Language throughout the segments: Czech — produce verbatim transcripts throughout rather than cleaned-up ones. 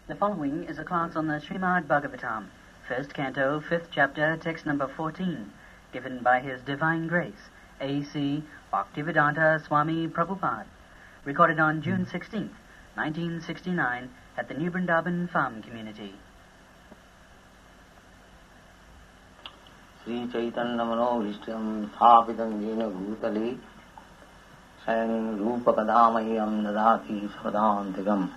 The following is a class on the Srimad Bhagavatam, first canto, fifth chapter, text number fourteen, given by His Divine Grace, A C Bhaktivedanta Swami Prabhupada, recorded on June sixteenth, nineteen sixty-nine, at the New Vrindavan Farm Community. Sri Chaitanya Manobhishtam Sthapitam Jena Bhutale Sayan Rupakadamayam Dadati Svadantikam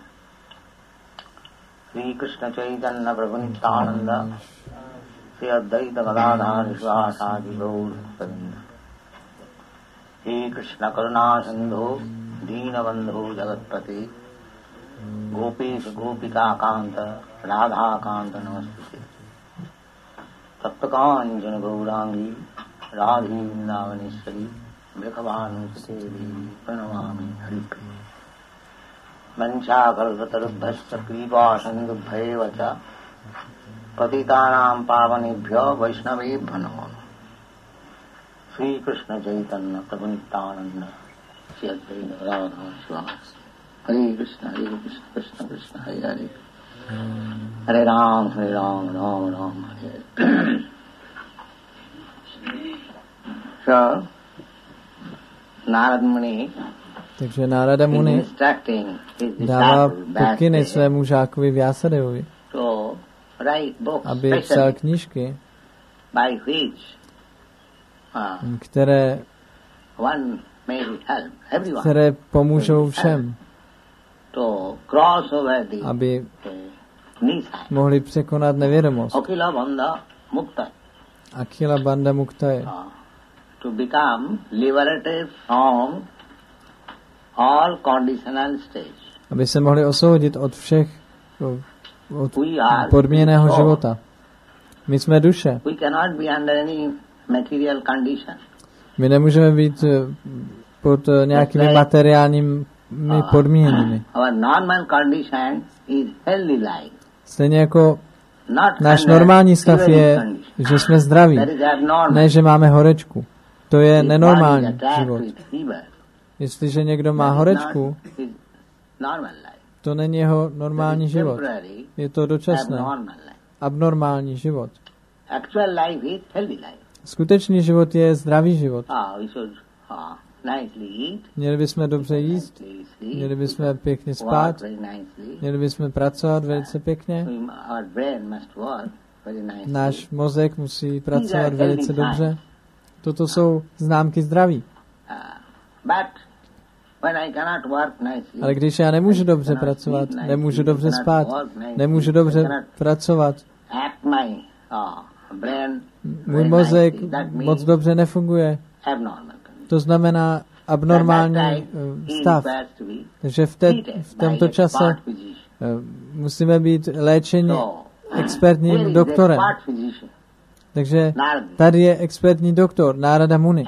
Sri Krishna Chaitanya Prabhu Nityananda Sri Advaita Gadadhar Vishwasadi Gaur Savinda Sri Krishna Karuna Sindhu Dina Bandhu Jagatpati Gopesh Gopika Kanta Radha Kanta Namaste Taptakanjana Gaurangi Radhi Vrindavaneshwari Vekhavanu Devi Pranamami Haripriya Mancha Kalpatarubhasya Kripa Sandubhaivacha Patitanam Pavanebhyo Vaishnavebhyo Namo Sri Krishna Chaitanya Prabhu Nityananda Sri Advaita Gadadhar Sivas Hare Krishna Hare Krishna Krishna Krishna Hare Hare Hare Ram Hare Ram Ram Ram Hare Hare. So, Narad Muni Takže Nárada Muni dává pokyny svému žákovi Vyasadevovi, aby psal knížky, které, které pomůžou všem, aby mohli překonat nevědomost. Akhila Bandha Muktaye. To become liberated from all conditional states. Aby se mohli osvobodit od všech od podmíněného života. My jsme duše. We cannot be under any material condition. My nemůžeme být pod nějakými materiálními podmíněnými. Our normal condition is healthy life. Stejně jako náš normální stav je, že jsme zdraví, ne, že máme horečku. To je nenormální život. Jestliže někdo má horečku, to není jeho normální život. Je to dočasné, abnormální život. Skutečný život je zdravý život. Měli bychom dobře jíst, měli bychom pěkně spát, měli bychom pracovat velice pěkně. Náš mozek musí pracovat velice dobře. Toto jsou známky zdraví. Ale když já nemůžu dobře pracovat, nemůžu dobře spát, nemůžu dobře pracovat, můj mozek moc dobře nefunguje, to znamená abnormální stav. Takže v, te, v tomto čase musíme být léčeni expertním doktorem. Takže tady je expertní doktor, Nárada Muni.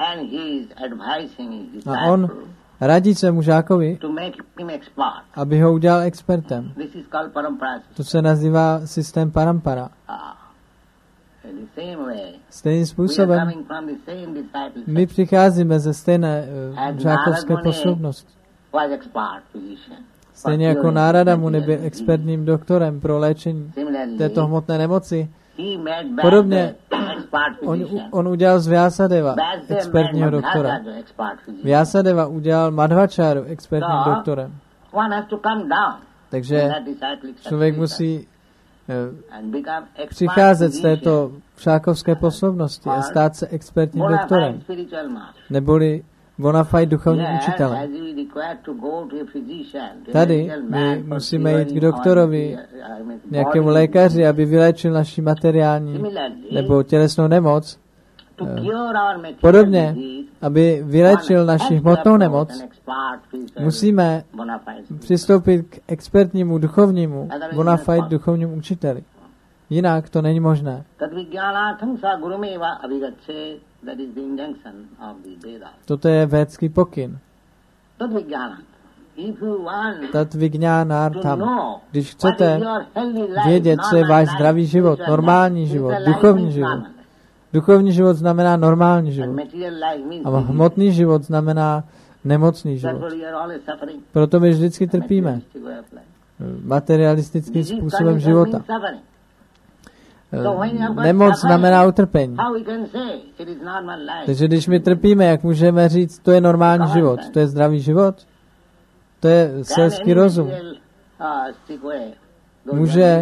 A on radí svému žákovi, aby ho udělal expertem. To se nazývá systém parampara. Stejným způsobem my přicházíme ze stejné uh, žákovské posloupnosti. Stejně jako Nárada Muni byl expertním doktorem pro léčení této hmotné nemoci, podobně on, on udělal z Vyasadeva expertního doktora. Vyasadeva udělal Madhvačáru expertním doktorem. Takže člověk musí eh, přicházet z této žákovské posloupnosti a stát se expertním doktorem, neboli bona fide duchovním učitelem. Tady my musíme jít k doktorovi, nějakému lékaři, aby vyléčil naši materiální nebo tělesnou nemoc. Podobně, aby vyléčil naši hmotnou nemoc, musíme přistoupit k expertnímu duchovnímu, bona fide duchovnímu učiteli. Jinak to není možné. Toto je védský pokyn. Tat Vijnanartham. Když chcete vědět, co je váš zdravý život, normální život, duchovní život. Duchovní život znamená normální život. A hmotný život znamená nemocný život. Proto my vždycky trpíme. materialistickým způsobem života. Nemoc znamená utrpení. Takže když my trpíme, jak můžeme říct, to je normální život, to je zdravý život, to je selský rozum. Může,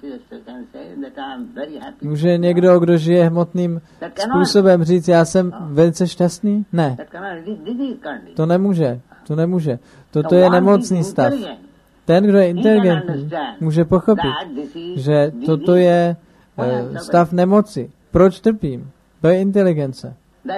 může někdo, kdo žije hmotným způsobem, říct, já jsem velice šťastný? Ne. To nemůže. To nemůže. Toto je nemocný stav. Ten, kdo je inteligentní, může pochopit, že toto je stav nemoci. Proč trpím? To je inteligence.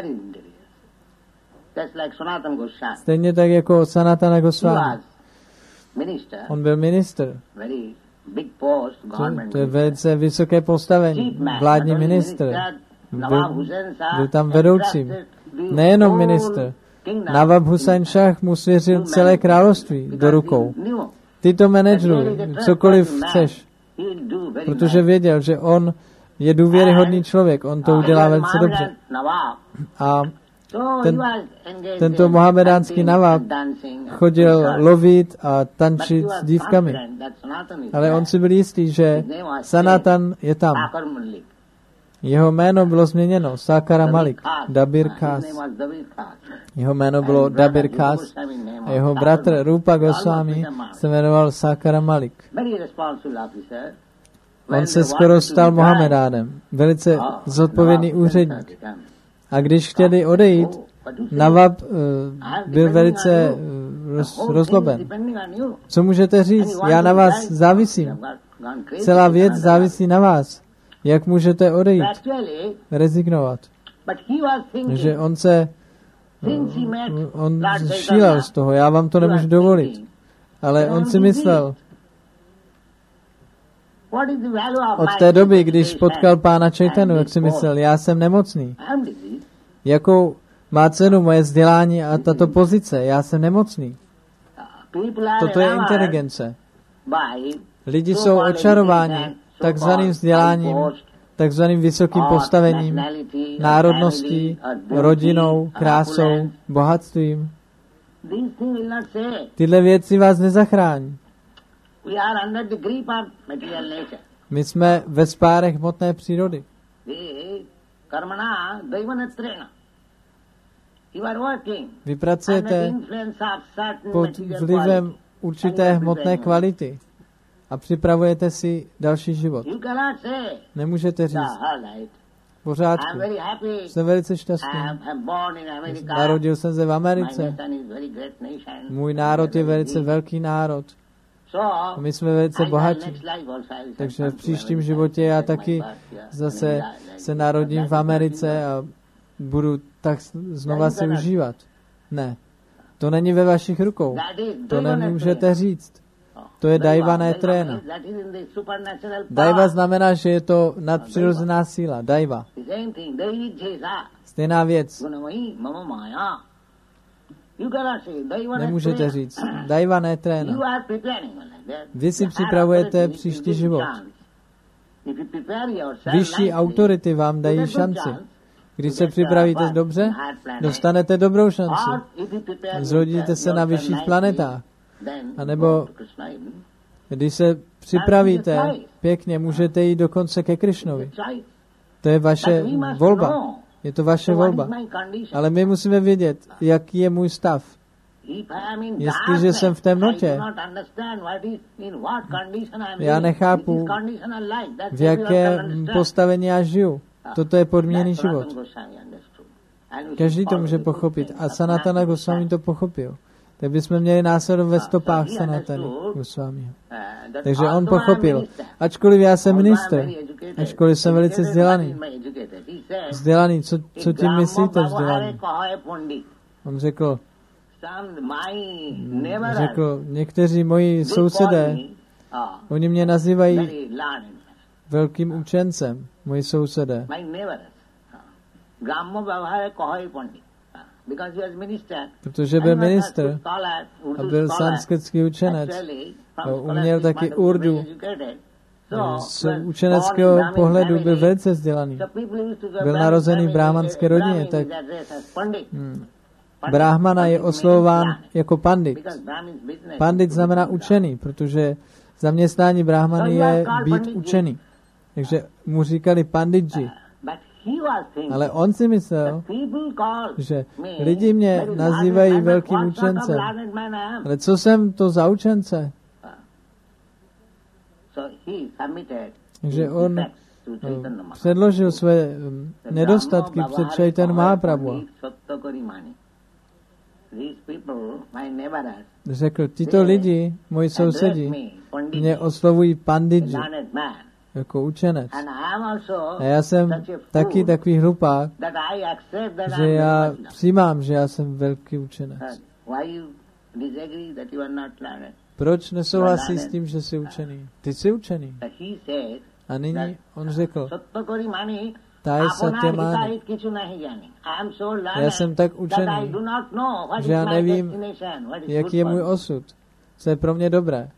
Stejně tak jako Sanatana Goswami. On byl ministr. To, to je velice vysoké postavení. Vládní ministr. Byl, byl tam vedoucím. Nejenom ministr. Nawab Hussain Shah mu svěřil celé království do rukou. Ty to manageruj, cokoliv chceš. Protože věděl, že on je důvěryhodný člověk. On to udělá velice dobře. A ten, tento mohamedánský Nawab chodil lovit a tančit s dívkami. Ale on si byl jistý, že Sanatan je tam. Jeho jméno bylo změněno. Sakara Malik. Dabir Khas. Jeho jméno bylo Dabir Khas. A jeho bratr Rupa Goswami se jmenoval Sakara Malik. On se skoro stal Mohamedánem. Velice zodpovědný úředník. A když chtěli odejít, Nawab uh, byl velice uh, roz, rozloben. Co můžete říct? Já na vás závisím. Celá věc závisí na vás. Jak můžete odejít? Rezignovat. Že on se uh, on šílel z toho. Já vám to nemůžu dovolit. Ale on si myslel, od té doby, když potkal pána Chaitanu, jak si myslel, já jsem nemocný. Jakou má cenu moje vzdělání a tato pozice? Já jsem nemocný. Toto je inteligence. Lidi jsou očarováni takzvaným vzděláním, takzvaným vysokým postavením, národností, rodinou, krásou, bohatstvím. Tyhle věci vás nezachrání. My jsme ve spárech hmotné přírody. Vy pracujete pod vlivem určité hmotné kvality a připravujete si další život. Nemůžete říct, v pořádku, jsem velice šťastný. Narodil jsem se v Americe. Můj národ je velice velký národ. My jsme velice bohatí. Takže v příštím životě já taky zase se narodím v Americe a budu tak znova si užívat. Ne. To není ve vašich rukou. To nemůžete říct. To je daiva, ne tréna. Daiva znamená, že je to nadpřirozená síla. Daiva. Stejná věc. Nemůžete říct. Daiva, ne tréna. Vy si připravujete příští život. Vyšší autority vám dají šanci. Když se připravíte dobře, dostanete dobrou šanci. Zrodíte se na vyšších planetách. A nebo když se připravíte pěkně, můžete jít dokonce ke Krišnovi. To je vaše volba. Je to vaše volba. Ale my musíme vědět, jaký je můj stav. Jestliže jsem v temnotě, já nechápu, v jakém postavení já žiju. Toto je podmíněný život. Každý to může pochopit. A Sanatana Goswami to pochopil. Tak bychom měli následovat ve stopách Sanatany Goswamiho. Takže on pochopil. Ačkoliv já jsem ministr, ačkoliv jsem velice vzdělaný. Vzdělaný, co, co tím myslíte vzdělaný? On řekl, řekl, někteří moji sousedé, oni mě nazývají velkým učencem, moji sousedé. Protože byl ministr a byl sanskritský učenec, uměl taky urdu. Z učeneckého pohledu byl velice vzdělaný. Byl narozený v brahmanské rodině, tak hmm, brahmana je oslovován jako pandit. Pandit znamená učený, protože zaměstnání brahmany je být učený. Takže mu říkali panditji. Ale on si myslel, že lidi mě nazývají velkým učencem. Ale co jsem to za učence? Takže on předložil své nedostatky před Chaitanya Mahaprabhu. Řekl, tyto lidi, moji sousedi, mě oslovují panditji, jako učenec. A já jsem taky takový hlupák, že já přijímám, že já jsem velký učenec. Proč nesouhlasí s tím, že jsi učený? Ty jsi učený. A nyní on řekl, Taj Satyamani. Já jsem tak učený, že já nevím, jaký je můj osud. Co je pro mě dobré.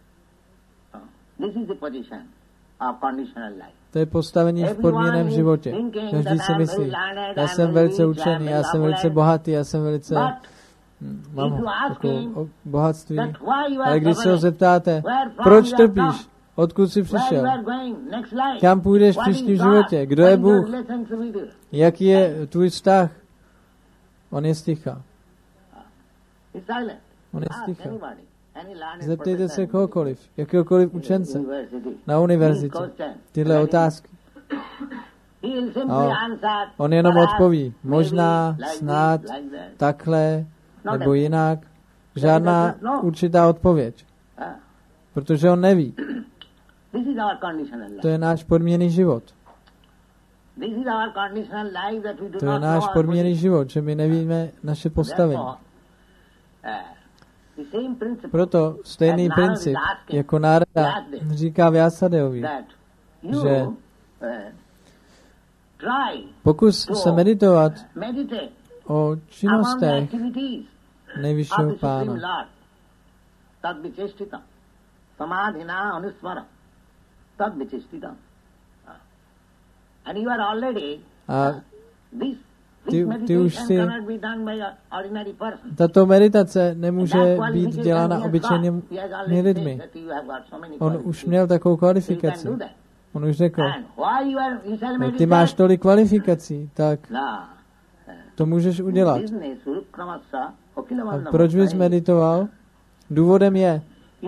To je postavení v podmíněném životě. Každý si myslí, já jsem velice učený, já jsem velice bohatý, já jsem velice... Mám takovou bohatství. Ale když se ho zeptáte, proč trpíš? Odkud jsi přišel? Kam půjdeš v příštím životě? Kdo je Bůh? Jaký je tvůj vztah? On je sticha. On je sticha. Zeptejte se kohokoliv, jakéhokoliv učence na univerzitě. Tyhle otázky. A on jenom odpoví. Možná, snad, takhle, nebo jinak. Žádná určitá odpověď. Protože on neví. To je náš podmíněný život. To je náš podmíněný život, že my nevíme naše postavení. Proto stejný princip, jako Nárada říká Vyasadevovi, že pokus se meditovat o činnostech nejvyššího Pána. A ty, ty už si... Tato meditace nemůže být dělána obyčejnými lidmi. On už měl takovou kvalifikaci. On už řekl, ty máš tolik kvalifikací, tak to můžeš udělat. A proč bys meditoval? Důvodem je,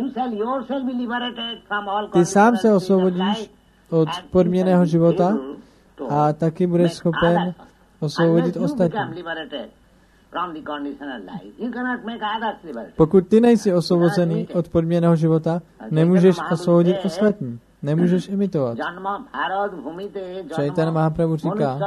ty sám se osvobodíš od podmíněného života a taky budeš schopen osvobodit ostatní. Pokud ty nejsi osvobozený od podmíněného života, nemůžeš osvobodit ostatní. Nemůžeš imitovat. Chaitanya Mahaprabhu říká,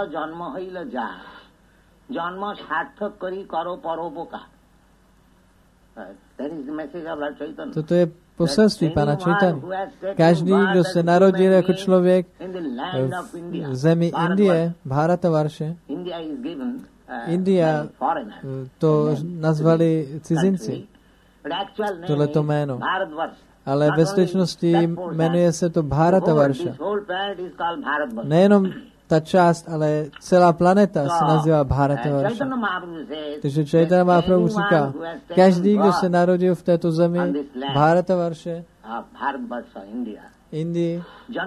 toto je poselství Pana Chaitanya. Každý, kdo se narodil jako člověk v zemi Indie, Bharatavarshe, India, to nazvali cizinci, tohleto jméno. Ale ve skutečnosti jmenuje se to Bharatavarsha. Nejenom ta část, ale celá planeta se nazývá Bharatavarsha. Takže Chaitanya Mahaprabhu říká, každý, kdo se narodil v této zemi, Bharatavarshe, Indii,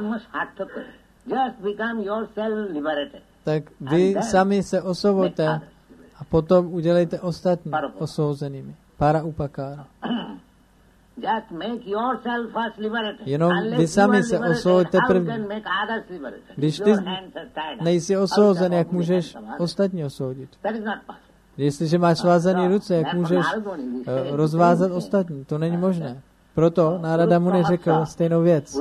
tak vy sami se osvoboďte a potom udělejte ostatní osvobozenými. Para upakára. Jenom vy sami se osvoboďte první. Když ty nejsi osvobozen, jak můžeš ostatní osvobodit? Jestliže máš svázané ruce, jak můžeš rozvázat ostatní? To není možné. Proto Nárada Muni řekl stejnou věc.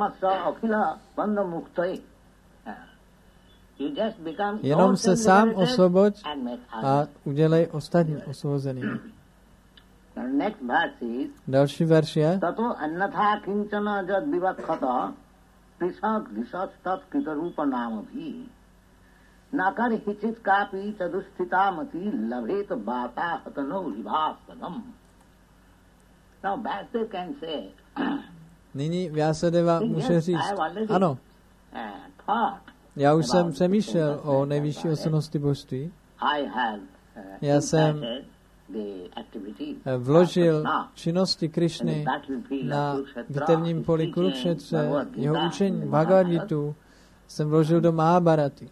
Jenom se sám osvoboď a udělej ostatní osvobozenými. Další verš je Tato annatha kinchana jad vivakhata prisak disastat kritarupa námabhi nakar hichit kapi chadusthitάμati labhet bata hatano vibhasanam. Now Vyasadeva can say Nyní Vyasadeva může říct, ano, já už jsem přemýšlel o nejvyšší osobnosti božství. Já jsem vložil činnosti Krišny na bitevním poli Kurukshetře, jeho učení Bhagavad Gitu jsem vložil do Mahabharaty.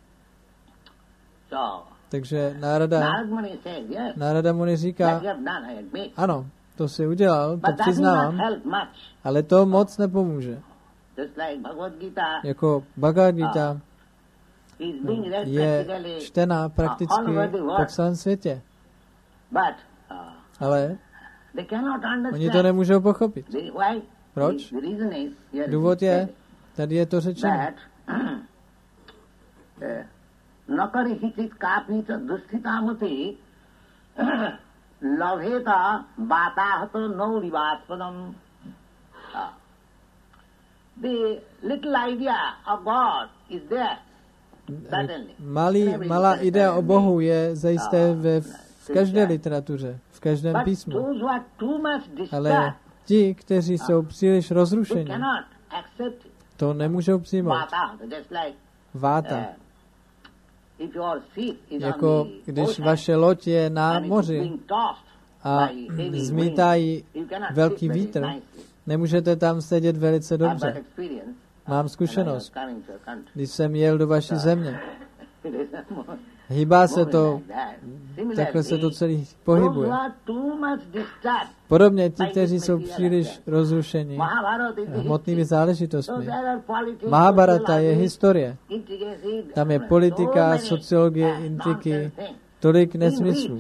Takže Nárada, Nárada Muni říká, ano, to si udělal, to přiznávám, ale to moc nepomůže. Jako Bhagavad Gita je čtená prakticky po celém světě. Ale oni to nemůžou pochopit. Proč? Důvod je, tady je to řečeno. Nakari hichit kapnita dusthitamuti lavheta batahato naurivatpadam. The little idea of God is there. Malý, malá idea o Bohu je zajisté ve, v každé literatuře, v každém písmu. Ale ti, kteří jsou příliš rozrušení, to nemůžou přijmout. Váta. Jako když vaše loď je na moři a zmítají velký vítr, nemůžete tam sedět velice dobře. Mám zkušenost, když jsem jel do vaší země. Hýbá se to, takhle se to celý pohybuje. Podobně ti, kteří jsou příliš rozrušeni hmotnými záležitostmi. Mahabharata je historie. Tam je politika, sociologie, intriky, tolik nesmyslů.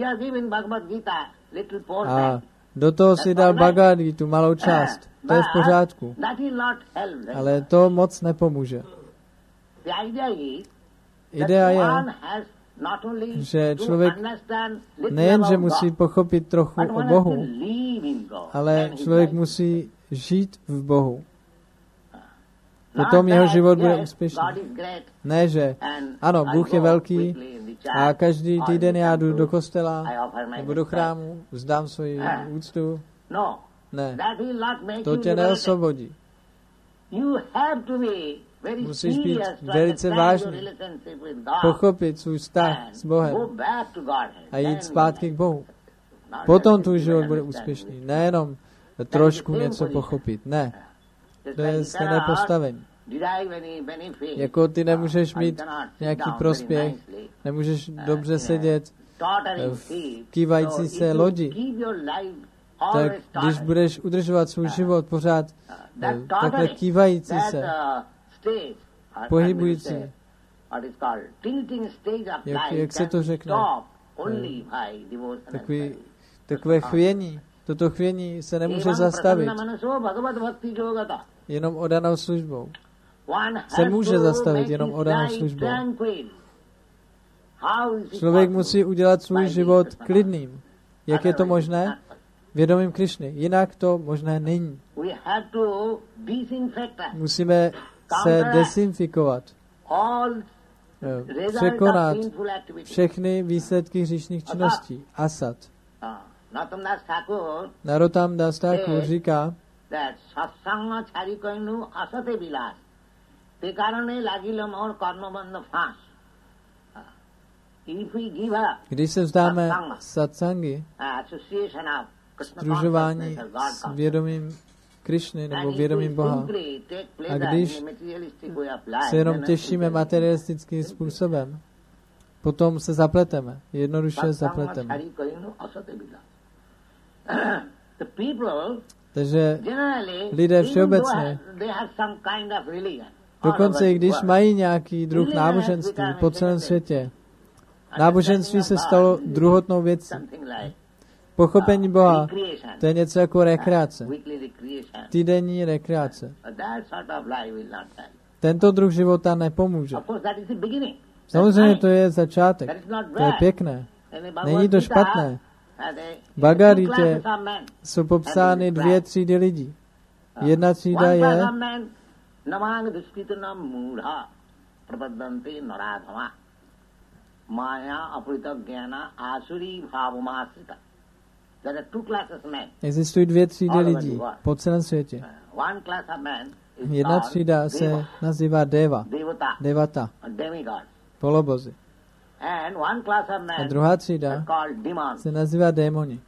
A do toho si dal Bhagavad Gita, tu malou část. To je v pořádku. Ale to moc nepomůže. Idea je, že člověk nejenže musí pochopit trochu o Bohu, ale člověk musí žít v Bohu. Potom jeho život bude úspěšný. Ne, že ano, Bůh je velký a každý týden já jdu do kostela nebo do chrámu, vzdám svoji úctu. Ne, to tě neosvobodí. Musíš být velice vážný, pochopit svůj vztah s Bohem a jít zpátky k Bohu. Potom tvůj život bude úspěšný. Nejenom trošku něco pochopit. Ne. To je stejné postavení. Jako ty nemůžeš mít nějaký prospěch, nemůžeš dobře sedět v kývající se lodi. Tak když budeš udržovat svůj život pořád takhle kývající se, pohybující, jak, jak se to řekne, takový, takové chvění, toto chvění se nemůže zastavit. Jenom odanou službou. Se může zastavit jenom odanou službou. Člověk musí udělat svůj život klidným. Jak je to možné? Vědomím Krišny. Jinak to možné není. Musíme se desinfikovat. Překonat všechny výsledky hříšných činností. Asat. Narottam Das Thakur říká, když se vzdáme satsangy, sdružování s vědomím Krišny nebo vědomím Boha, a když se jenom těšíme materialistickým způsobem, potom se zapleteme. Jednoduše zapleteme. Takže lidé všeobecně, dokonce i když mají nějaký druh náboženství po celém světě, náboženství se stalo druhotnou věcí. Pochopení Boha, to je něco jako rekreace. Týdenní rekreace. Tento druh života nepomůže. Samozřejmě to je začátek. To je pěkné. Není to špatné. V Bhagavad Gita jsou popsány dvě třídy lidí. Jedna třída je existují dvě třídy lidí po celém světě. Jedna třída se nazývá Deva, Devata, polobozy. A druhá třída se nazývá démoni.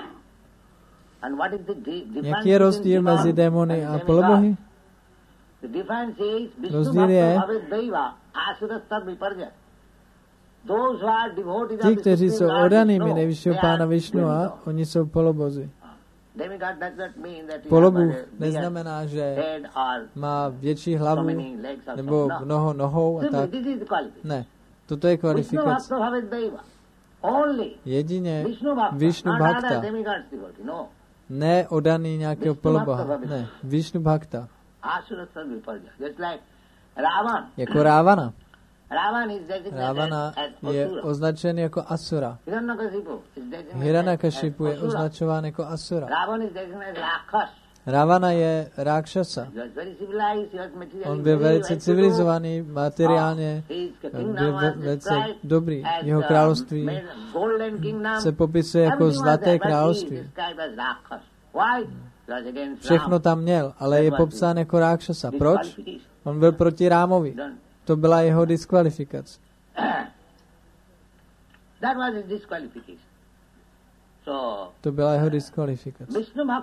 Jaký je rozdíl mezi démony a polobohy? Rozdíl je, ti, kteří jsou oddanými nejvyššího pána Višnua, oni jsou polobozy. Polobůh neznamená, že má větší hlavu nebo mnoho nohou a tak. Ne, toto je kvalifikace. Jedině Višnu Bhakta. Ne oddaný nějakého poloboha. Ne, Višnu Bhakta. Jako Rávana. Rávana je označen jako Asura. Hiranyakashipu je označován jako Asura. Rávana je Rákšasa. On byl velice civilizovaný, materiálně byl velice dobrý. Jeho království se popisuje jako zlaté království. Všechno tam měl, ale je popsán jako Rákšasa. Proč? On byl proti Rámovi. To byla jeho diskvalifikace. To byla jeho diskvalifikace.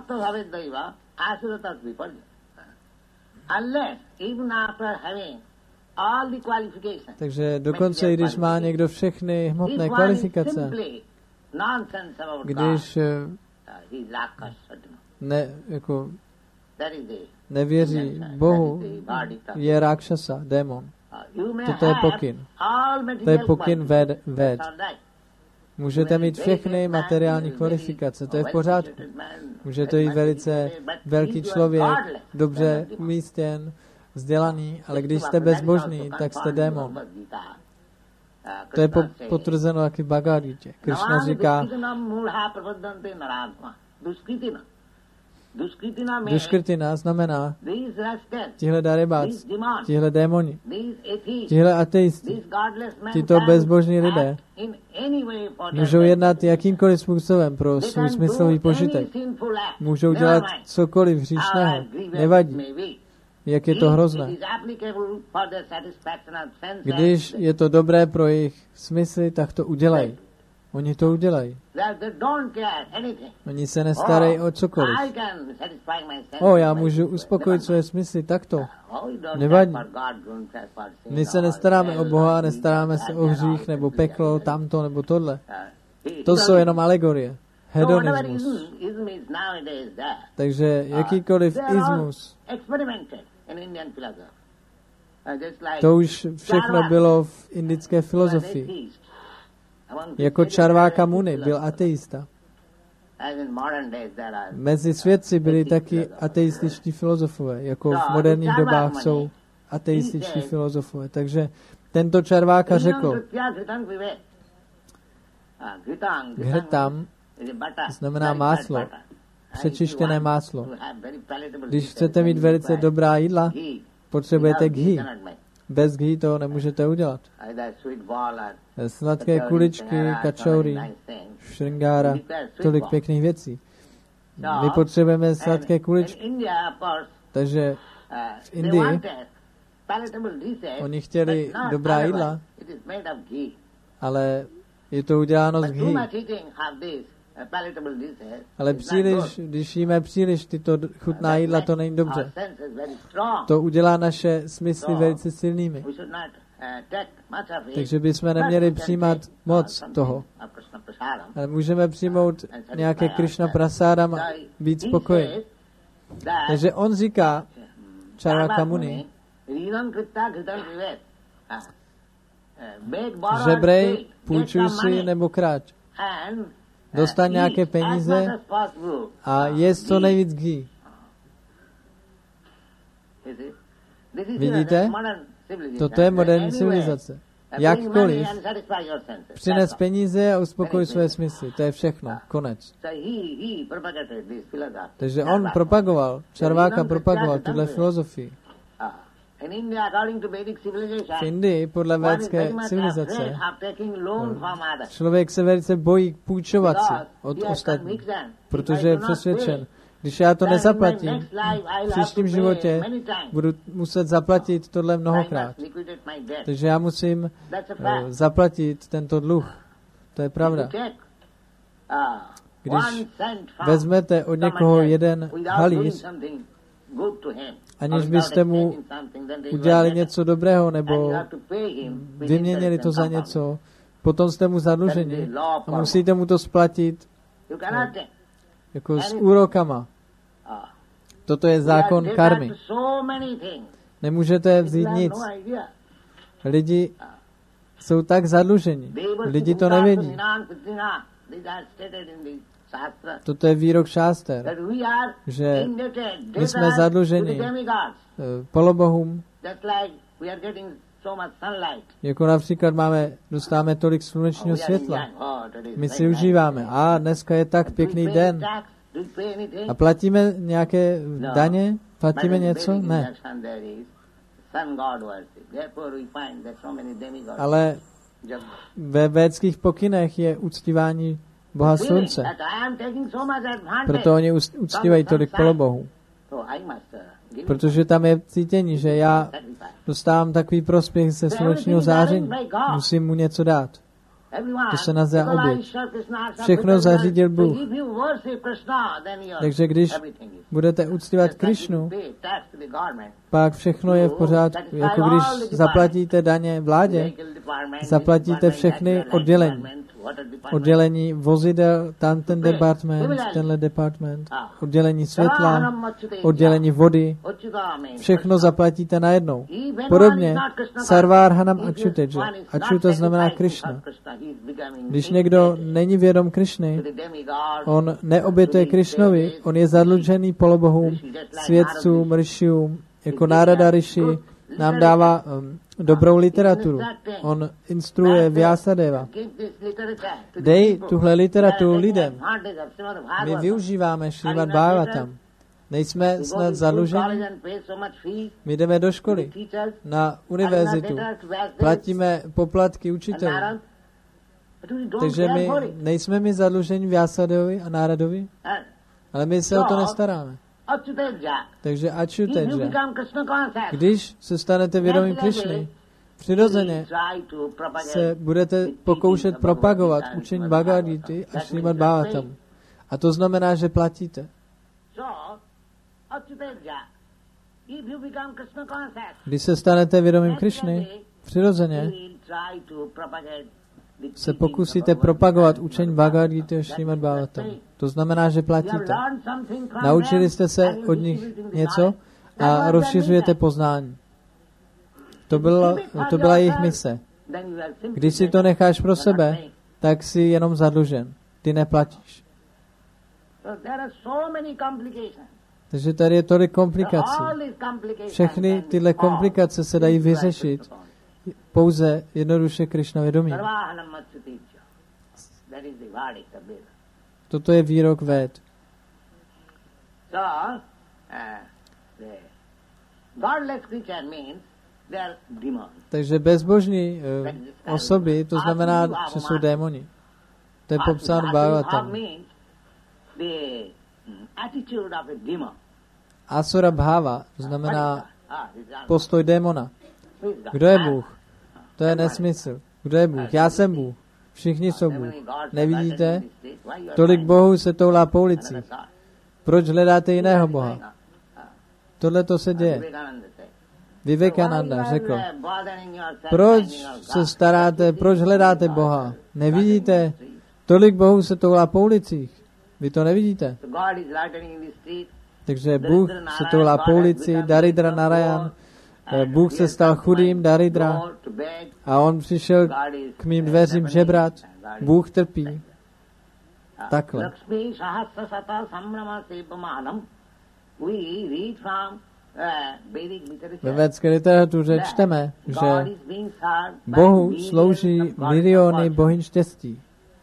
Takže dokonce, i když má někdo všechny hmotné kvalifikace, když ne, jako nevěří Bohu, je Rákšasa, démon. Toto je pokyn. To je pokyn ved, ved. Můžete mít všechny materiální kvalifikace, to je v pořádku. Můžete být velice velký člověk, dobře umístěn, vzdělaný, ale když jste bezbožný, tak jste démon. To je potvrzeno taky v Bhagavad Gita. Krishna říká, Duškritina znamená tihle darebáci, tihle démoni, tihle ateisti, tito bezbožní lidé můžou jednat jakýmkoliv způsobem pro svůj smyslový požitek. Můžou dělat cokoliv hříšného, nevadí, jak je to hrozné. Když je to dobré pro jejich smysly, tak to udělají. Oni to udělají. Oni se nestarají o cokoliv. O, já můžu uspokojit své smysly takto. Nevadí. My se nestaráme o Boha, nestaráme se o hřích, nebo peklo, tamto, nebo tohle. To jsou jenom alegorie. Hedonismus. Takže jakýkoliv ismus. To už všechno bylo v indické filozofii. Jako Čarváka Muni byl ateista. Mezi svědci byli taky ateističtí filozofové, jako v moderních dobách jsou ateističtí filozofové. Takže tento Čarváka řekl, Ghritam znamená máslo, přečištěné máslo. Když chcete mít velice dobrá jídla, potřebujete ghee. Bez ghee to nemůžete udělat. Sladké kuličky, kačoury, šringára, tolik pěkných věcí. My potřebujeme sladké kuličky. Takže v Indii oni chtěli dobrá jídla, ale je to uděláno z ghee. Ale příliš, když jíme příliš tyto chutná jídla, to není dobře. To udělá naše smysly velice silnými. Takže bychom neměli přijímat moc toho. Ale můžeme přijmout nějaké Krishna prasádam a být spokojeni. Takže on říká, Čarváka Muni, žebrej, půjčuj si nebo kráč. Dostaň nějaké peníze a jest co nejvíc ghee. Vidíte? Toto je moderní civilizace. Jakkoliv přines peníze a uspokoj své smysly. To je všechno. Konec. Takže on propagoval, Čarváka propagoval tuhle filozofii. V Indii podle védské civilizace člověk se velice bojí půjčovat si od ostatních, protože je přesvědčen, Když já to nezaplatím, v příštím životě budu muset zaplatit tohle mnohokrát. Takže já musím uh, zaplatit tento dluh. To je pravda. Když vezmete od někoho jeden halíř, aniž byste mu udělali něco dobrého nebo vyměnili to za něco, potom jste mu zadluženi a musíte mu to splatit jako s úrokama. Toto je zákon karmy. Nemůžete vzít nic. Lidi jsou tak zadluženi. Lidi to nevědí. Toto je výrok šáster, že my jsme zadluženi polobohům, jako například máme, dostáváme tolik slunečního světla. My si užíváme. A dneska je tak pěkný den. A platíme nějaké daně? Platíme něco? Ne. Ale ve védských pokynech je uctívání Boha slunce. Proto oni uctívají tolik polobohů. Protože tam je cítění, že já dostávám takový prospěch ze slunečního záření. Musím mu něco dát. To se nazývá oběť. Všechno zařídil Bůh. Takže když budete uctívat Krišnu, pak všechno je v pořádku. Jako když zaplatíte daně vládě, zaplatíte všechny oddělení. Oddělení vozidel, tam ten department, tenhle department, oddělení světla, oddělení vody, všechno zaplatíte najednou. Podobně Sarvárhanam Achyuteja. Achyuta znamená Krišna. Když někdo není vědom Krišny, on neobětuje Krišnovi, on je zadlužený polobohům, svědcům, rišiům, jako Nárada Rishi nám dává um, dobrou literaturu. On instruuje Vyasadeva. Dej tuhle literaturu lidem. My využíváme Šrímad Bhagavatam. Nejsme snad zadluženi. My jdeme do školy, na univerzitu. Platíme poplatky učitelům. Takže my nejsme my zadluženi Vyasadevovi a Náradovi, ale my se o to nestaráme. Takže Achyuteja. Když se stanete vědomím Krišny, přirozeně se budete pokoušet propagovat učení Bhagavad Gita a Šrímad Bhagavatam. A to znamená, že platíte. Když se stanete vědomím Krišny, přirozeně se pokusíte propagovat učení Bhagavad Gita a Šrímad Bhagavatam. To znamená, že platíte. Naučili jste se od nich něco a rozšiřujete poznání. To, bylo, to byla jejich mise. Když si to necháš pro sebe, tak jsi jenom zadlužen. Ty neplatíš. Takže tady je tolik komplikací. Všechny tyhle komplikace se dají vyřešit pouze jednoduše Krišna vědomí. Toto je výrok Véd. Takže bezbožní uh, osoby, to znamená, že jsou démoni. To je popsáno v Bhagavatam. Asura bhava, to znamená postoj démona. Kdo je Bůh? To je nesmysl. Kdo je Bůh? Já jsem Bůh. Všichni jsou Bůh. Nevidíte? Tolik Bohů se toulá po ulicích. Proč hledáte jiného Boha? Tohle to se děje. Vivekananda řekl, proč se staráte, proč hledáte Boha? Nevidíte? Tolik Bohů se toulá po ulicích. Vy to nevidíte. Takže Bůh se toulá po ulici, Daridra Narayan, Bůh se stal chudým, Daridra, a on přišel k mým dveřím žebrat. Bůh trpí. Takhle. Ve védské literatuře čteme, že Bohu slouží miliony bohyň štěstí.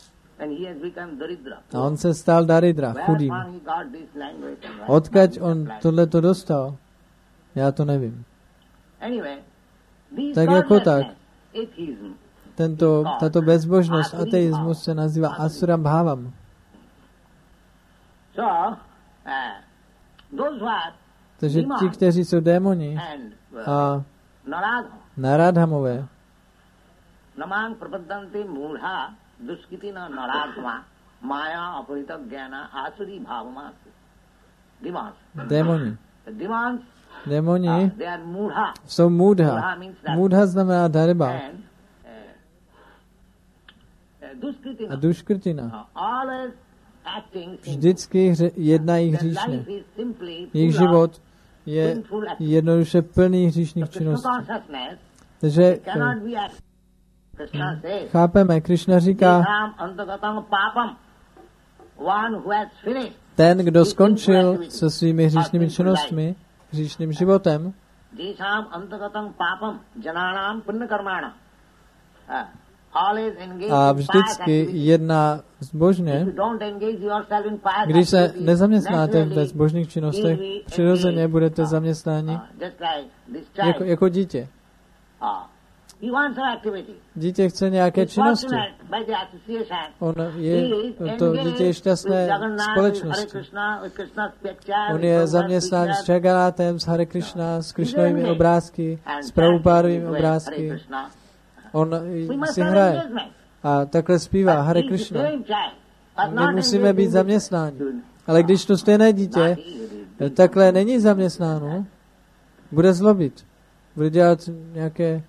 A on se stal Daridra, chudým. Odkud on tohleto dostal? Já to nevím. Tak jako tak, tento, tato bezbožnost, ateismus se nazývá Asura bhavam. Takže ti, kteří jsou démoni a Naradhamové, Namang prapadanti mudha duskitina naradhama maya aparita jnana asuri bhavama demons. Démoni. Demons, Démoni uh, they are mudha. jsou mudha. Mudha znamená daryba. A duškrtina. Vždycky hře, jednají hříšně. Jejich život je jednoduše plný hříšných činností. Takže chápeme, Krishna říká, ten, kdo skončil se svými hříšnými činnostmi, hříšným životem, a vždycky jedná zbožně. Když se nezaměstnáte ve zbožných činnostech, přirozeně budete zaměstnáni jako, jako dítě. Dítě chce nějaké činnosti. On je, to dítě je šťastné společnosti. On je zaměstnán s Jaganátem, s Hare Krishna, s Krishnovými obrázky, s Prabhupádovými obrázky. On si hraje a takhle zpívá Hare Krishna. My musíme být zaměstnáni. Ale když to stejné dítě takhle není zaměstnáno, bude zlobit. Bude dělat nějaké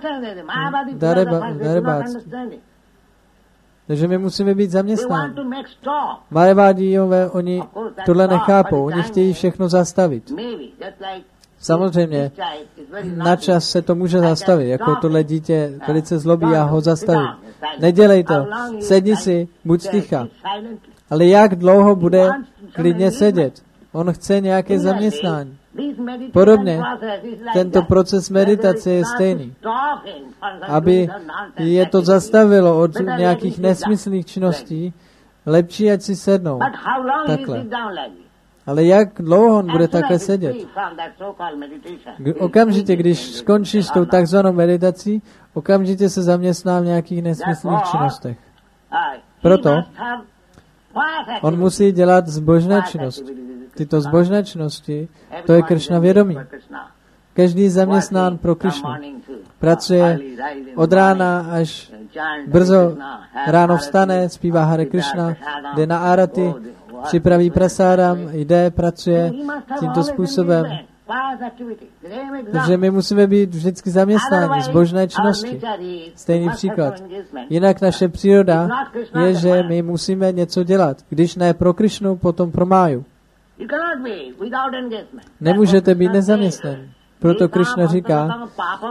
darebáctví. Takže my musíme být zaměstnáni. Mayavádíové, oni tohle nechápou. Oni chtějí všechno zastavit. Samozřejmě, na čas se to může zastavit. Jako tohle dítě velice zlobí, já ho zastavím. Nedělej to. Sedni si, buď ticha. Ale jak dlouho bude klidně sedět? On chce nějaké zaměstnání. Podobně, tento proces meditace je stejný. Aby je to zastavilo od nějakých nesmyslných činností, lepší, ať si sednou. Takhle. Ale jak dlouho on bude takhle sedět? Okamžitě, když skončí s tou takzvanou meditací, okamžitě se zaměstná v nějakých nesmyslných činnostech. Proto on musí dělat zbožné činnosti. Tyto zbožné činnosti, to je Krishna vědomí. Každý zaměstnán pro Krishnu. Pracuje od rána až brzo ráno vstane, zpívá Hare Krishna, jde na arati, připraví prasádam, jde, pracuje tímto způsobem. Takže my musíme být vždycky zaměstnáni, zbožné činnosti. Stejný příklad. Jinak naše příroda je, že my musíme něco dělat. Když ne pro Krishnu, potom pro Máju. Nemůžete být nezaměstnaní. Proto Krishna říká,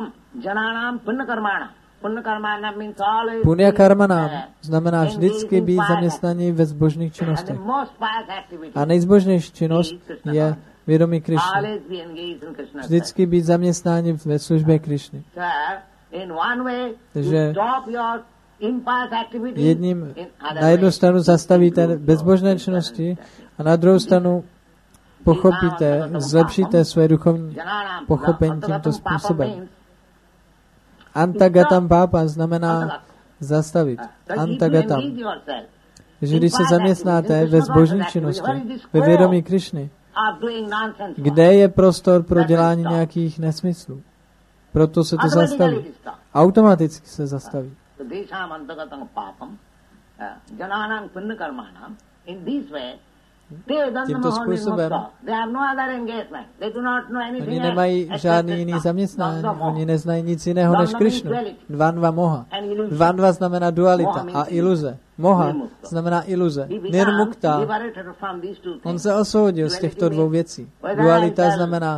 punya karmanám znamená vždycky být zaměstnaní ve zbožných činnostech. A nejzbožnější činnost je vědomí Krishny. Vždycky být zaměstnáni ve službě Krishny. Takže jedním, na jednu stranu zastavíte bezbožné činnosti a na druhou stranu pochopíte, zlepšíte své duchovní pochopení tímto způsobem. Antagatam pápa znamená zastavit. Antagatam. Takže když se zaměstnáte ve zbožných činnostech, ve vědomí Krishny, kde je prostor pro dělání nějakých nesmyslů? Proto se to zastaví. Automaticky se zastaví. Tímto způsobem oni nemají žádný jiný zaměstnání, oni neznají nic jiného než Krishnu. Dvanva moha. Dvanva znamená dualita a iluze. Moha znamená iluze. Nirmukta. On se osvobodil z těchto dvou věcí. Dualita znamená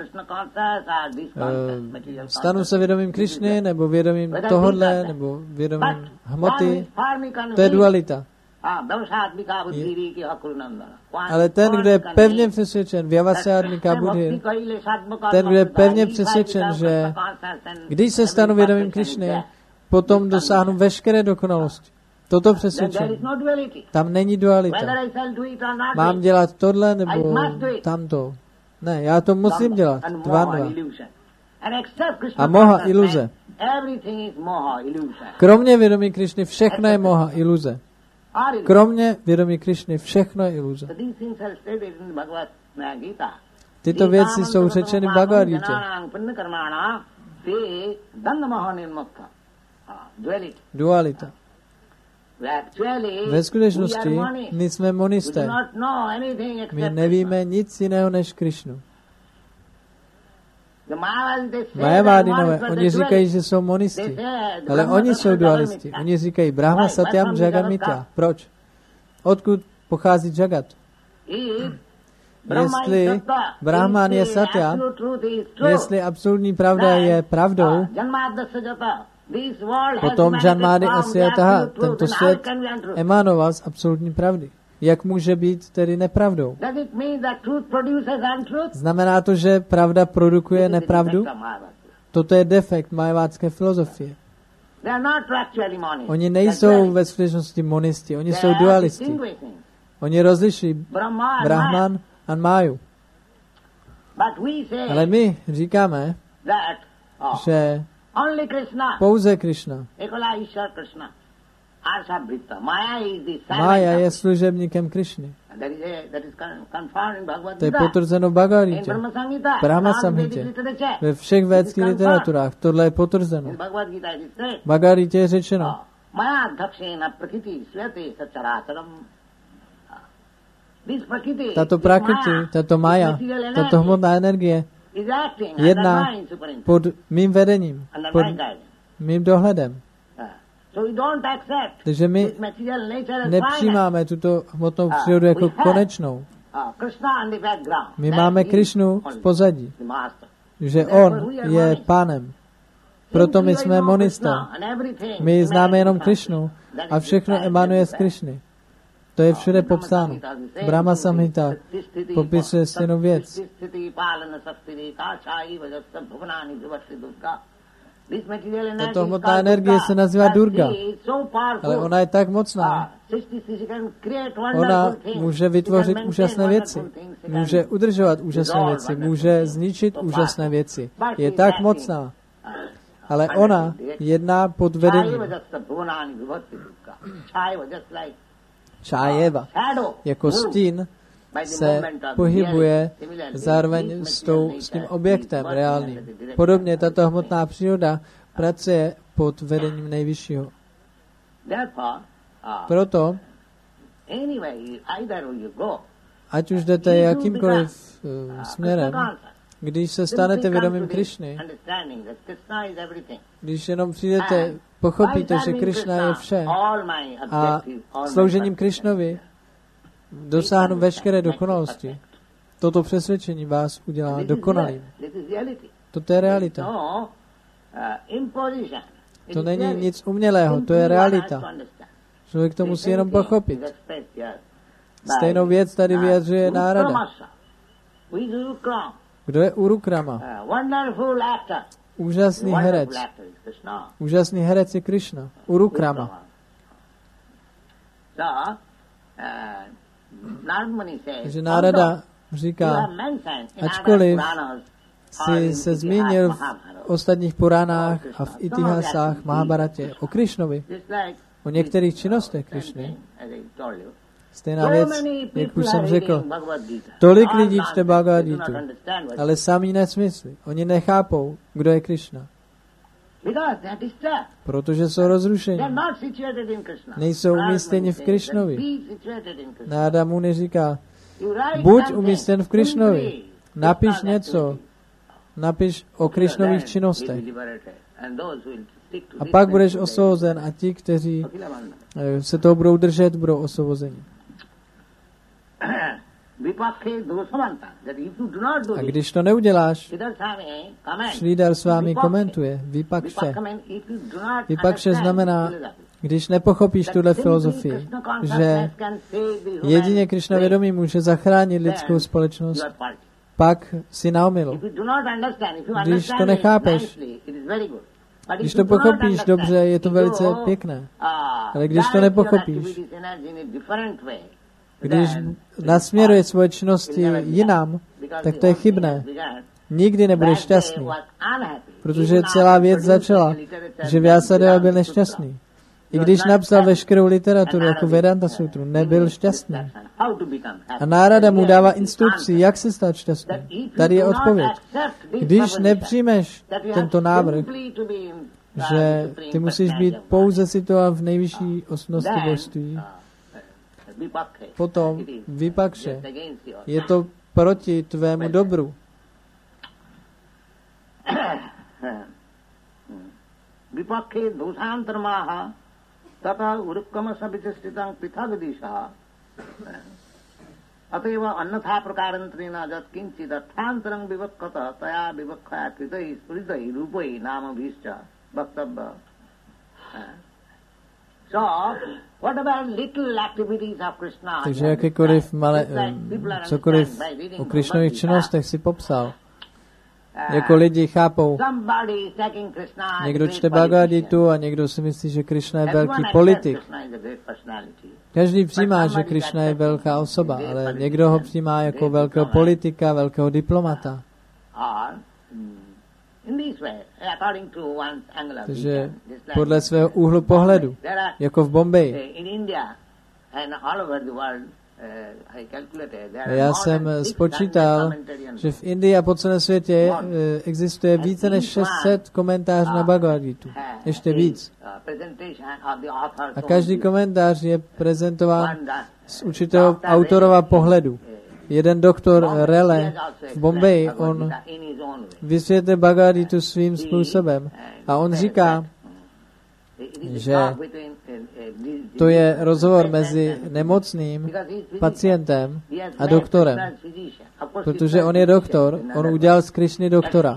uh, stanu se vědomím Krishny, nebo vědomím tohodle, nebo vědomím hmoty. To je dualita. Ale ten, kdo je pevně přesvědčen, Vyavasádmika Buddhi, ten, kdo je pevně přesvědčen, že když se stanu vědomím Krishny, potom dosáhnu veškeré dokonalosti. Toto přesvědčení. Tam není dualita. Mám dělat tohle nebo tamto. Ne, já to musím dělat. Dva, dva. A moha iluze. Kromě vědomí Krishny všechno je moha iluze. Kromě vědomí Krishny všechno je iluze. Tyto věci jsou řečeny v Bhagavad Gita. Dualita. Ve skutečnosti my jsme monisté. My nevíme nic jiného než Krišnu. Mayavádinové, oni říkají, že jsou monisti, ale oni jsou dualisti. Oni říkají Brahma Satyam Jagat Mitya. Proč? Odkud pochází Jagat? Jestli Brahman je Satya, jestli absolutní pravda je pravdou, potom Janmády Asyataha, tento svět emanoval z absolutní pravdy. Jak může být tedy nepravdou? Znamená to, že pravda produkuje nepravdu? Toto je defekt mayavádské filozofie. Oni nejsou ve skutečnosti monisti, oni jsou dualisti. Oni rozliší Brahman a Máju. Ale my říkáme, že pouze Krishna. Mája je služebníkem Krishny. To je potvrzeno v Bhagavad Gita, Brahma Samhitě, ve všech védských literaturách. Tohle je potvrzeno. V Bhagavad Gita je řečeno, tato prakriti, tato Maya, tato hmotná energie jedná pod mým vedením, pod mým dohledem. Takže my nepřijímáme tuto hmotnou přírodu jako konečnou. My máme Krišnu v pozadí, že on je pánem. Proto my jsme monista. My známe jenom Krišnu a všechno emanuje z Krišny. To je všude popsáno. Brahma Samhita popisuje stejnou věc. Tato hmotná energie se nazývá Durga, ale ona je tak mocná. Ona může vytvořit úžasné věci, může udržovat úžasné věci, může zničit úžasné věci. Je tak mocná, ale ona jedná pod vedením. Čájeva, jako stín, se pohybuje zároveň s, tou, s tím objektem reálným. Podobně tato hmotná příroda pracuje pod vedením nejvyššího. Proto, ať už jdete jakýmkoliv uh, směrem, když se stanete vědomím Krišny, když jenom přijdete, pochopíte, že Krišna je vše a sloužením Krišnovi dosáhnu veškeré dokonalosti. Toto přesvědčení vás udělá dokonalým. Toto je realita. To není nic umělého, to je realita. Člověk to musí jenom pochopit. Stejnou věc tady vyjadřuje Nárada. Kdo je Urukrama? Úžasný herec. Úžasný herec je Krishna. Urukrama. Takže Nárada říká, ačkoliv si se zmínil v ostatních Puránách a v Itihásách Mahabharatě o Krišnovi, o některých činnostech Krišny, stejná věc, jak už jsem řekl, tolik lidí čte Bhagavad Gitu, ale sami nesmyslí. Oni nechápou, kdo je Krišna. Protože jsou rozrušení. Nejsou umístěni v Krišnovi. Nárada Muni říká, buď umístěn v Krišnovi, napiš něco, napiš o Krišnových činnostech. A pak budeš osvobozen a ti, kteří se toho budou držet, budou osvobozeni. A když to neuděláš, Sridhar s vámi komentuje, Vipakše. Vipakše znamená, když nepochopíš tuhle filozofii, že jedině Krišna vědomí může zachránit lidskou společnost, pak si na omylu. Když to nechápeš, když to pochopíš dobře, je to velice pěkné. Ale když to nepochopíš, když nasměruje svoje činnosti jinam, tak to je chybné. Nikdy nebudeš šťastný. Protože celá věc začala, že Vyasadeva byl nešťastný. I když napsal veškerou literaturu jako Vedanta Sutru, nebyl šťastný. A Nárada mu dává instrukci, jak se stát šťastný. Tady je odpověď. Když nepřijmeš tento návrh, že ty musíš být pouze situován v nejvyšší osobnosti božství, potom vipakše, je to proti tvému dobru. Vipakhe dosantarmaha tata urukkamasa vichastitang pithagdisha ateva annatha prakarantrena jat kinchid atthantarang vivakkata taya vivakkaya kritai spuritai rupai nama bhischa bhaktavya. So, what about little activities of Krishna? Takže jakýkoliv malé, cokoliv o Krišnových činnostech si popsal. Jako lidi chápou, někdo čte Bhagavad Gita a někdo si myslí, že Krišna je velký politik. Každý přijímá, že Krišna je velká osoba, ale někdo ho přijímá jako velkého politika, velkého diplomata. Takže podle svého úhlu pohledu, jako v Bombeji. Já jsem spočítal, že v Indii a po celém světě existuje více než šest set komentářů na Bhagavad Gita. Ještě víc. A každý komentář je prezentován z určitého autorova pohledu. Jeden doktor Rele v Bombeji, on vysvětlil Bhagavad Gita svým způsobem. A on říká, že to je rozhovor mezi nemocným pacientem a doktorem. Protože on je doktor, on udělal z Krišny doktora.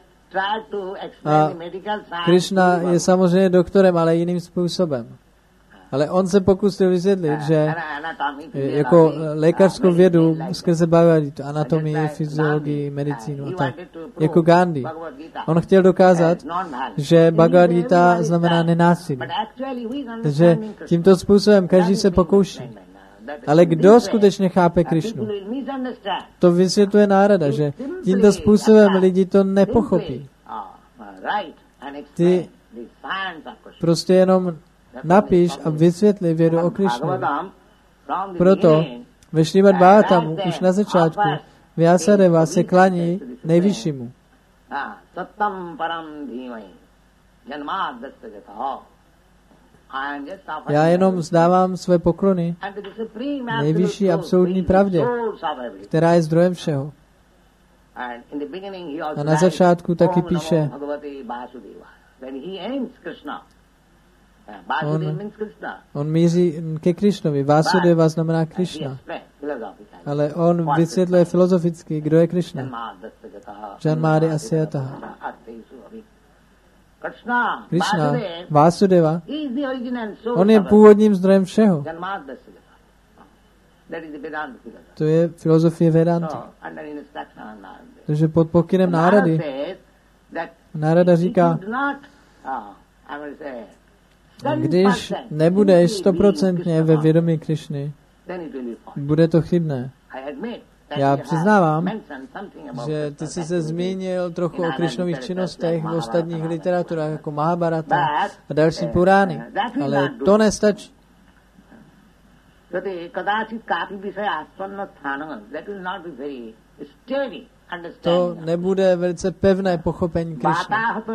A Krišna je samozřejmě doktorem, ale jiným způsobem. Ale on se pokusil vysvětlit, že jako lékařskou vědu skrze Bhagavad Gita, anatomii, fyziologii, medicínu a tak. Jako Gandhi. On chtěl dokázat, že Bhagavad Gita znamená nenásilí. Takže tímto způsobem každý se pokouší. Ale kdo skutečně chápe Krišnu? To vysvětluje Nárada, že tímto způsobem lidi to nepochopí. Ty prostě jenom napiš a vysvětli vědu o Krišnovi. Proto ve Šrimad Bhagavatamu už na začátku Vyasadeva se klaní nejvyššímu. Já jenom vzdávám své poklony nejvyšší absolutní pravdě, která je zdrojem všeho. A na začátku taky píše, On, on míří ke Krišnovi. Vasudeva znamená Krišna. Ale on vysvětluje filozoficky, kdo je Krišna. Janmádi Asyataha. Krišna, Vasudeva, on je původním zdrojem všeho. To je filozofie Vedanty. Takže pod pokynem Nárady Nárada říká, když nebudeš stoprocentně ve vědomí Krišny, bude to chybné. Já přiznávám, že ty jsi se zmínil trochu o Krišnových činnostech v ostatních literaturách, jako Mahabharata a další Purány, ale to nestačí. To nebude velice pevné pochopení Krišny.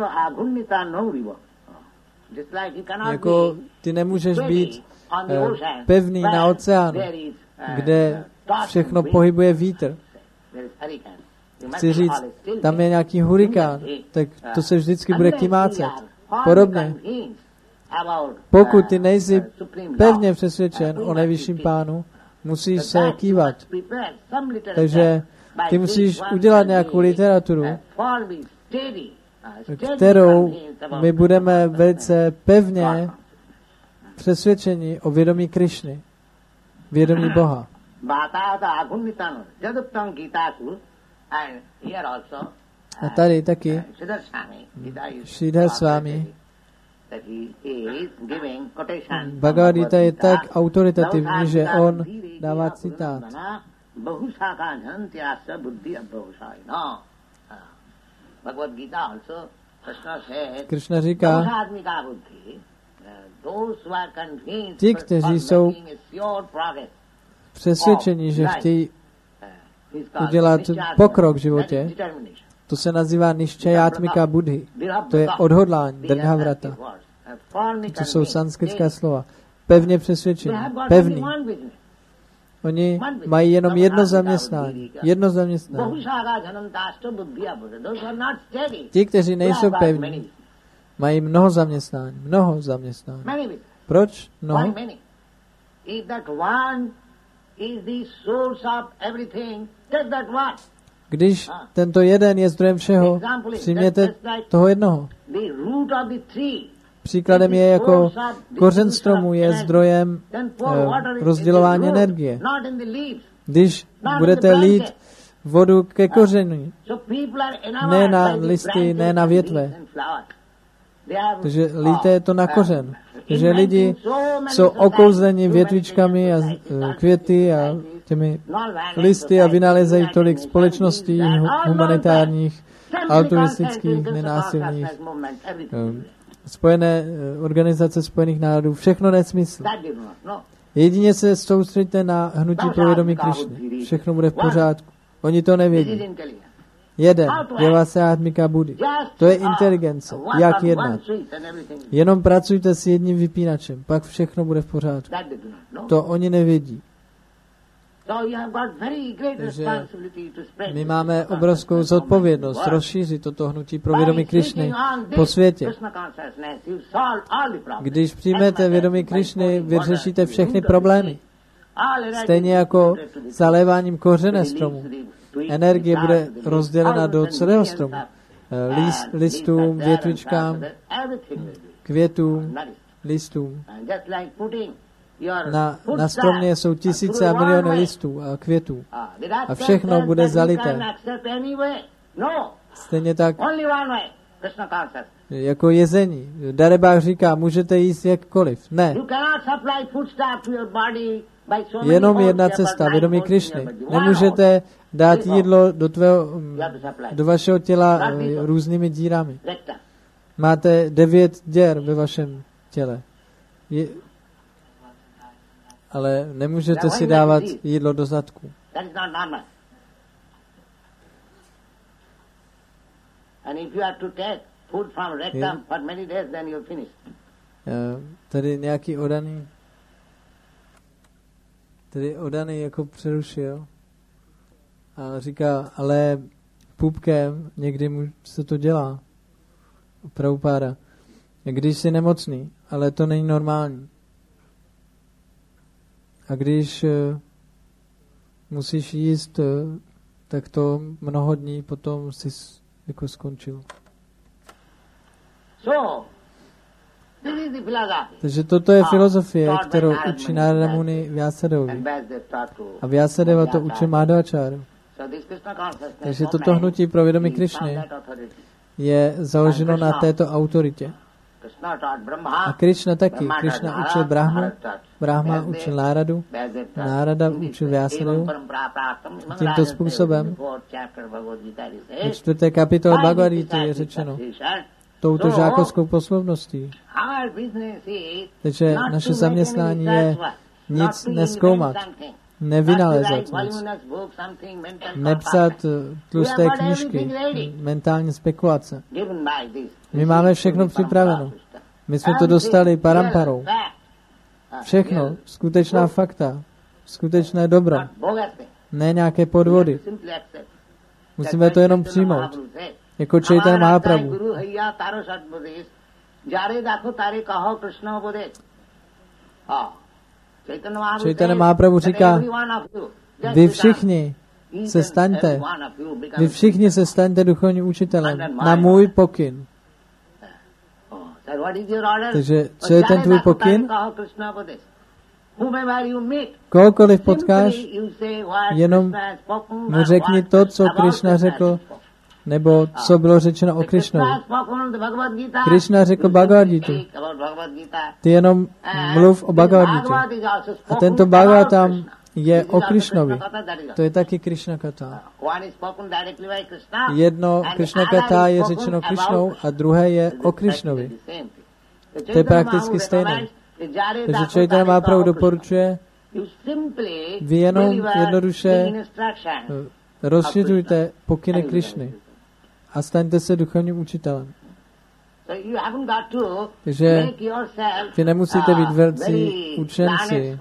Jako ty nemůžeš být eh, pevný na oceánu, kde všechno pohybuje vítr. Chci říct, tam je nějaký hurikán, tak to se vždycky bude kymácet. Podobně, pokud ty nejsi pevně přesvědčen o nejvyšším pánu, musíš se kývat. Takže ty musíš udělat nějakou literaturu, kterou my budeme velice pevně přesvědčeni o vědomí Krišny, vědomí Boha. A tady taky Sridhar Swami Bhagavad Gita je tak autoritativní, že on dává citát. Krishna říká, Ti, kteří jsou přesvědčeni, že chtějí udělat pokrok v životě, to se nazývá niščajátmika buddhi. To je odhodlání, drhavrata. To jsou sanskritská slova. Pevně přesvědčení, pevný. Oni mají jenom jedno zaměstnání. Jedno zaměstnání. Ti, kteří nejsou pevní, mají mnoho zaměstnání. Mnoho zaměstnání. Proč mnoho? Když tento jeden je zdrojem všeho, přijměte toho jednoho. Příkladem je jako kořen stromu je zdrojem eh, rozdělování energie. Když budete lít vodu ke kořenu, ne na listy, ne na větve. Takže líte to na kořen. Takže lidi jsou okouzleni větvičkami a květy a těmi listy a vynalézají tolik společností humanitárních, altruistických, nenásilných, spojené organizace Spojených národů, všechno nesmysl. Jedině se soustřeďte na hnutí pro vědomí Krišny. Všechno bude v pořádku. Oni to nevědí. Jeden, Devasátmika Buddhy. To je inteligence. Jak jednat? Jenom pracujte s jedním vypínačem, pak všechno bude v pořádku. To oni nevědí. Takže my máme obrovskou zodpovědnost rozšířit toto hnutí pro vědomí Krišny po světě. Když přijmete vědomí Krišny, vyřešíte všechny problémy. Stejně jako zaléváním kořene stromu. Energie bude rozdělena do celého stromu. List, listům, větvičkám, květům, listům. Na, na stromě jsou tisíce a miliony listů a květů. A všechno bude zalité. Stejně tak jako jezení. Darebák říká, můžete jíst jakkoliv. Ne. Jenom jedna cesta, vědomí Krišny. Nemůžete dát jídlo do, tvého, do vašeho těla různými dírami. Máte devět děr ve vašem těle. Je, ale nemůžete si dávat jídlo do zadku. Je, tady nějaký odaný tady odaný jako přerušil a říká, ale pupkem někdy mu se to dělá. Prabhupáda. Když jsi nemocný, ale to není normální. A když uh, musíš jíst, uh, tak to mnoho dní potom jsi jako skončil. So, takže toto je filozofie, kterou učí Narada Muni Vyasadevovi. A Vyasadeva to učí Madhvacháru. Takže toto hnutí pro vědomí Krišny je založeno na této autoritě. A Krišna taky. Krišna učil Brahmu, Brahma učil Náradu, Nárada učil Vyasadevu. Tímto způsobem v čtvrté kapitole Bhagavad Gita je řečeno touto žákovskou poslovností. Takže naše zaměstnání je nic nezkoumat, nevynalézat nic, nepsat tlusté knížky, mentální spekulace. My máme všechno připraveno. My jsme to dostali paramparou. Všechno, skutečná fakta, skutečné dobro, ne nějaké podvody. Musíme to jenom přijmout. Jako Chaitanya Mahaprabhu. Chaitanya Mahaprabhu říká, vy všichni se staňte, vy všichni se staňte duchovním učitelem na můj pokyn. Takže co je ten tvůj pokyn? Kohokoliv potkáš, jenom mu řekni to, co Krishna řekl, nebo co bylo řečeno o Krishnovi. Krishna řekl Bhagavad Gita. Ty jenom mluv o Bhagavad Gita. A tento Bhagavatam je o Krishnovi. To je taky Krishna kata. Jedno Krishna kata je řečeno Krishnou a druhé je o Krishnovi. To je prakticky stejné. Takže Chaitanya Mahaprabhu doporučuje, vy jenom jednoduše rozšiřujte pokyny Krišny a staňte se duchovním učitelem. Takže vy nemusíte být velcí učenci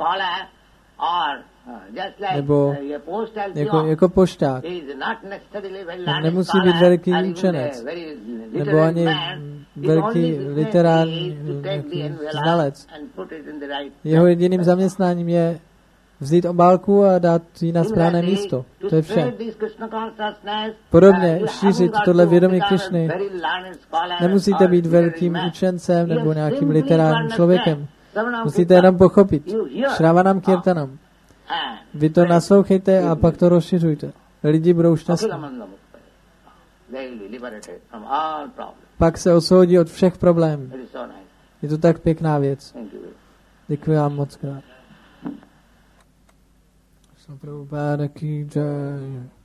nebo jako, jako pošták. Nemusí být veliký učenec nebo ani velký literární znalec. Jeho jediným zaměstnáním je vzít obálku a dát ji na správné místo. To je vše. Podobně šířit tohle vědomí Krišny. Nemusíte být velkým učencem nebo nějakým literárním člověkem. Musíte jenom pochopit. Šravanam kirtanam. Vy to naslouchejte a pak to rozšiřujte. Lidi budou šťastní. Pak se osvobodí od všech problémů. Je to tak pěkná věc. Děkuji vám moc krát. Prabhupada ki jai.